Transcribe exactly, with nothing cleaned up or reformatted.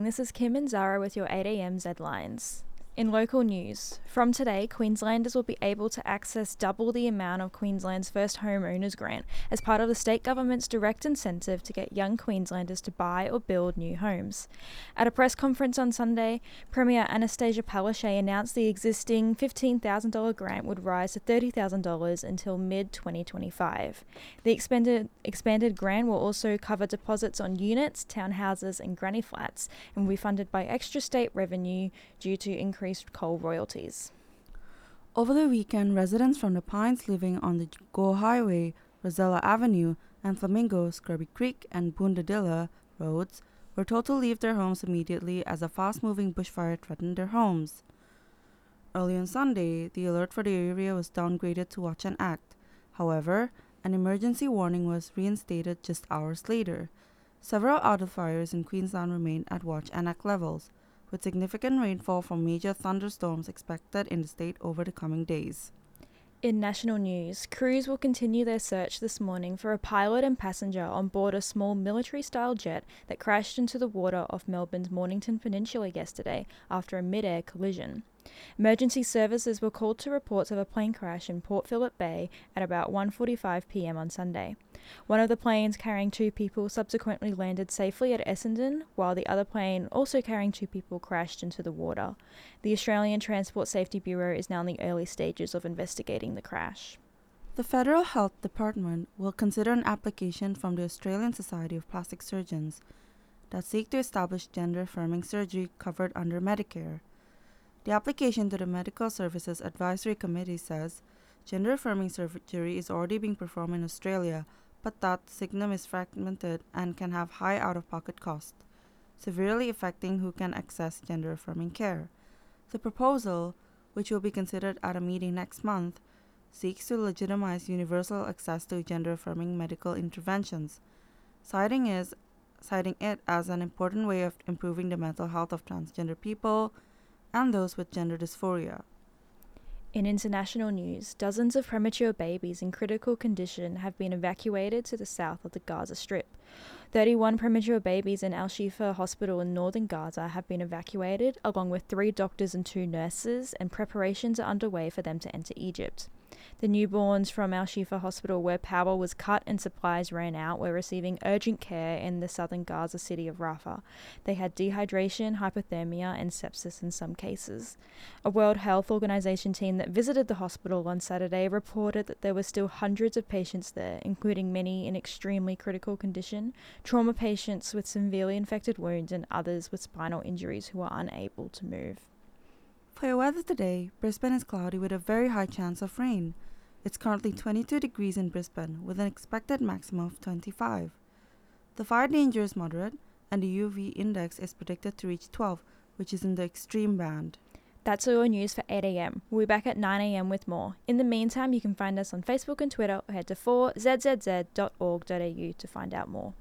This is Kim and Zara with your eight a.m. Z-Lines. In local news, from today, Queenslanders will be able to access double the amount of Queensland's first home owners grant as part of the state government's direct incentive to get young Queenslanders to buy or build new homes. At a press conference on Sunday, Premier Anastasia Palaszczuk announced the existing fifteen thousand dollars grant would rise to thirty thousand dollars until mid twenty twenty-five. The expanded, expanded grant will also cover deposits on units, townhouses and granny flats and will be funded by extra state revenue due to increased coal royalties. Over the weekend, residents from the Pines living on the Go Highway, Rosella Avenue, and Flamingo, Scrubby Creek, and Boondadilla roads were told to leave their homes immediately as a fast-moving bushfire threatened their homes. Early on Sunday, the alert for the area was downgraded to Watch and Act. However, an emergency warning was reinstated just hours later. Several other fires in Queensland remain at Watch and Act levels, with significant rainfall from major thunderstorms expected in the state over the coming days. In national news, crews will continue their search this morning for a pilot and passenger on board a small military-style jet that crashed into the water off Melbourne's Mornington Peninsula yesterday after a mid-air collision. Emergency services were called to reports of a plane crash in Port Phillip Bay at about one forty-five p.m. on Sunday. One of the planes carrying two people subsequently landed safely at Essendon, while the other plane, also carrying two people, crashed into the water. The Australian Transport Safety Bureau is now in the early stages of investigating the crash. The Federal Health Department will consider an application from the Australian Society of Plastic Surgeons that seek to establish gender-affirming surgery covered under Medicare. The application to the Medical Services Advisory Committee says gender-affirming surgery is already being performed in Australia, but that the system is fragmented and can have high out-of-pocket costs, severely affecting who can access gender-affirming care. The proposal, which will be considered at a meeting next month, seeks to legitimize universal access to gender-affirming medical interventions, citing, is, citing it as an important way of improving the mental health of transgender people and those with gender dysphoria. In international news, dozens of premature babies in critical condition have been evacuated to the south of the Gaza Strip. thirty-one premature babies in Al-Shifa Hospital in northern Gaza have been evacuated, along with three doctors and two nurses, and preparations are underway for them to enter Egypt. The newborns from Al-Shifa Hospital, where power was cut and supplies ran out, were receiving urgent care in the southern Gaza city of Rafah. They had dehydration, hypothermia, and sepsis in some cases. A World Health Organization team that visited the hospital on Saturday reported that there were still hundreds of patients there, including many in extremely critical condition, trauma patients with severely infected wounds, and others with spinal injuries who are unable to move. For your weather today, Brisbane is cloudy with a very high chance of rain. It's currently twenty-two degrees in Brisbane with an expected maximum of twenty-five. The fire danger is moderate and the U V index is predicted to reach twelve, which is in the extreme band. That's all your news for eight a.m. We'll be back at nine a.m. with more. In the meantime, you can find us on Facebook and Twitter or head to four z z z dot org dot a u to find out more.